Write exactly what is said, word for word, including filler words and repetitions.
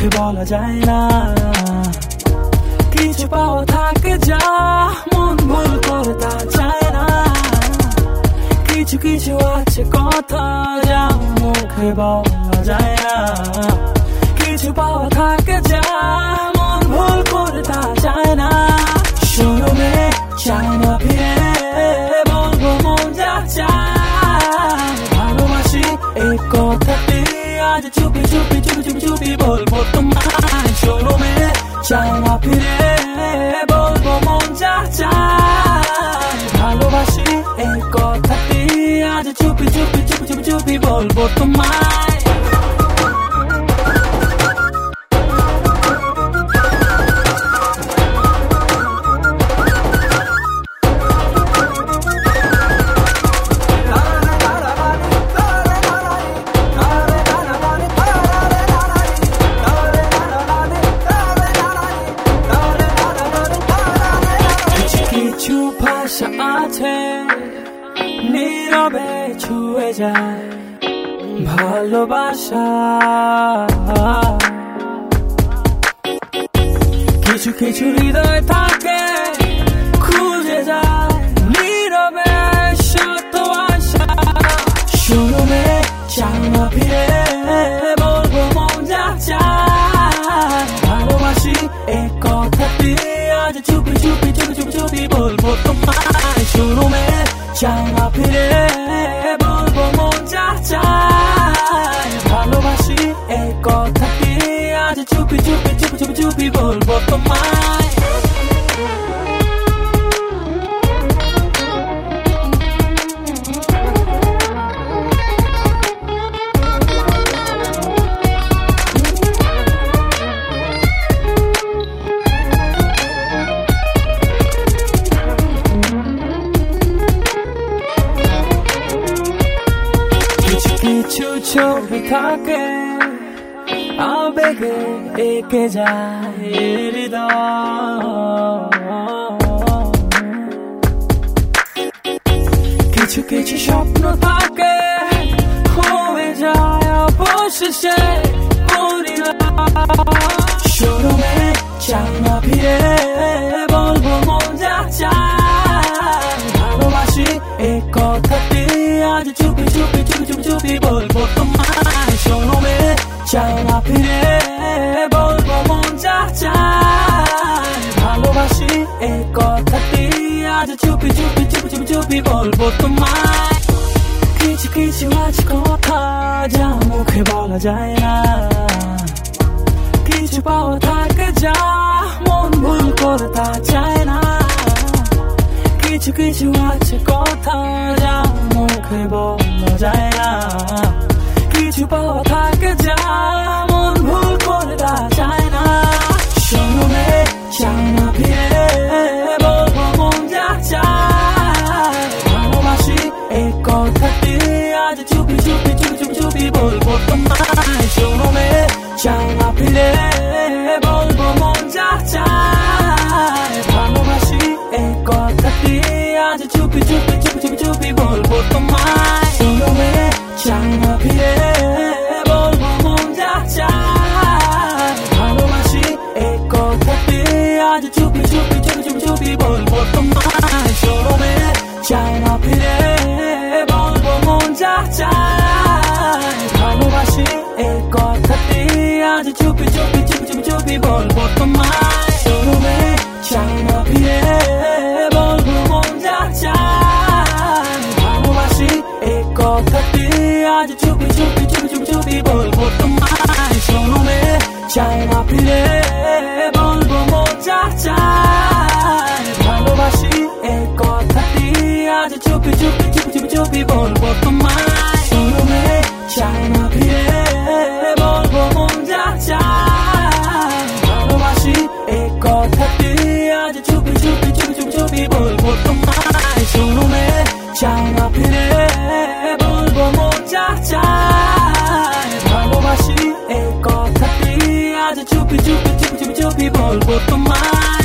মুখে বলা যায় না। কিছু পাওয়া থাকে যা মন ভুল করে তা চায় না। কিছু কিছু আছে কথা যা মুখে বলা যায় না। কিছু পাওয়া থাকে যা মন ভুল করে তা চায় না। শোনো মেয়ে চায় না ফিরে বলবো মন যা চায়। ভালোবাসি এই কথাটি আজ চুপি চুপি চুপি চুপি চুপি বলবো তোমায়। শোনো মেয়ে চায় না ফিরে বলবো মন যা চায়। ভালোবাসি এই কথাটি আজ চুপি চুপি চুপি চুপি চুপি বলবো তোমায়। কিছু ভাষা আছে নীরবে ছুঁয়ে যায় ভালোবাসা। কিছু কিছু হৃদয় থাকে খুঁজে যায় নীরবে শত আশা। শোনো মেয়ে চাও না ফিরে বলবো মন যা চায়। ভালোবাসি এই কথাটি আজ চুপি চুপি চুপি চুপি চুপি বলবো তোমায়। শোনো মেয়ে চাও না ফিরে বলবো মন যা চায়। ভালোবাসি এই কথাটি আজ চুপি চুপি চুপি চুপি চুপি বলবো তোমায়। কিছু ছবি থাকে আবেগে এঁকে যায় হৃদয়। কিছু কিছু স্বপ্ন থাকে হয়ে যায় অবশেষে পরিণয়। শোনো মেয়ে চাও না ফিরে বলবো মন যা চায়। ভালোবাসি এই কথাটি আজ চুপি চুপি চুপি চুপি চুপি বলবো তোমায়। শোনো মেয়ে চাও না ফিরে বলবো মন যা চায়। ভালোবাসি এই কথাটি আজ চুপি চুপি চুপি চুপি চুপি বলবো তোমায়। কিছু কিছু আজ কথা যা মুখে বলা যায় না। কিছু পাওয়া থাকে যা মন ভুল করে তা চায় না। কিছু কিছু আছে কথা যা মুখে বলা যায় না। কিছু পাওয়া থাকে যা মন ভুল করে তা চায় না। শোনো মেয়ে চাও না ফিরে বলবো মন যা চায়। ভালোবাসি এই কথাটি আজ চুপি চুপি চুপি চুপি চুপি বলবো তোমায়। শোনো মেয়ে চাও না ফিরে বলবো মন যা চায়। ভালোবাসি এই কথাটি আজ চুপি চুপি চুপি চুপি চুপি বলবো তোমায়। শোনো মেয়ে চাও না ফিরে বলবো মন যা চায়। ভালোবাসি এই কথাটি আজ চুপি চুপি চুপি চুপি চুপি বলবো তোমায়। শোনো মেয়ে চাও না ফিরে বলবো মন যা চায়। ভালোবাসি এই কথাটি আজ চুপি চুপি চুপি চুপি চুপি বলবো তোমায়। শোনো মেয়ে চাও না ফিরে বলবো মন যা চায়। ভালোবাসি এই কথাটি আজ চুপি চুপি চুপি চুপি চুপি বলবো তোমায়। শোনো মেয়ে চাও না ফিরে বলবো মন যা চায়। ভালোবাসি এই কথাটি আজ চুপি চুপি চুপি চুপি চুপি বলবো তোমায়। শোনো মেয়ে চাও না ফিরে বলবো মন যা চায়। ভালোবাসি এই কথাটি আজ চুপি চুপি চুপি চুপি চুপি বলবো তোমায়। শোনো মেয়ে চাও না ফিরে বলবো মন যা চায়। ভালোবাসি এই কথাটি আজ চুপি চুপি চুপি চুপি চুপি বলবো তোমায়।